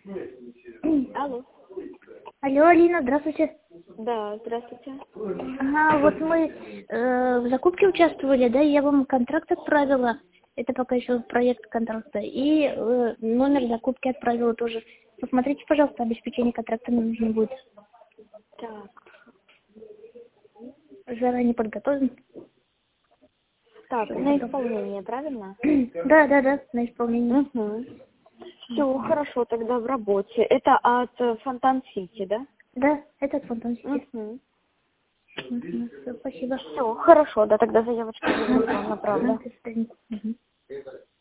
Алло. Алло, Алина, здравствуйте. Да, здравствуйте. Ага, вот мы в закупке участвовали, да, я вам контракт отправила. Это пока еще проект контракта. И номер закупки отправила тоже. Посмотрите, пожалуйста, обеспечение контракта нам нужно будет. Так. Заранее подготовим. Так, на исполнение, правильно? Да, на исполнение. Угу. Все, хорошо, тогда в работе. Это от Фонтан-Сити, да? Да, это Фонтан-Сити. Угу. Все, спасибо. Все, хорошо, да, тогда заявочку я вам направлю. До свидания.